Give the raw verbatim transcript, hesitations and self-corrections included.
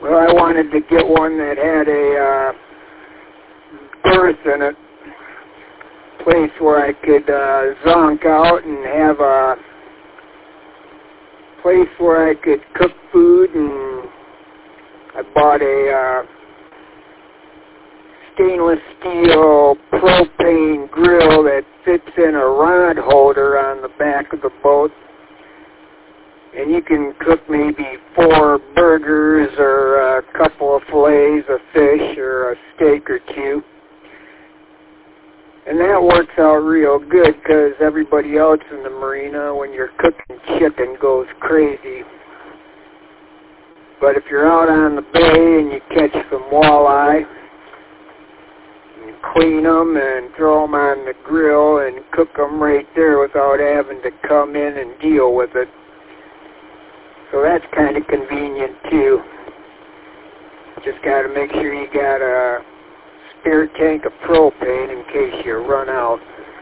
Well, I wanted to get one that had a uh, berth in it, place where I could uh, zonk out and have a place where I could cook food, and I bought a uh, stainless steel propane grill that fits in a rod holder on the back of the boat, and you can cook maybe four burgers or a couple of fillets of fish or a steak or two. And that works out real good because everybody else in the marina, when you're cooking chicken, goes crazy. But if you're out on the bay and you catch some walleye, you clean them and throw them on the grill and cook them right there without having to come in and deal with it. So that's kind of convenient too. Just got to make sure you got a spare tank of propane in case you run out.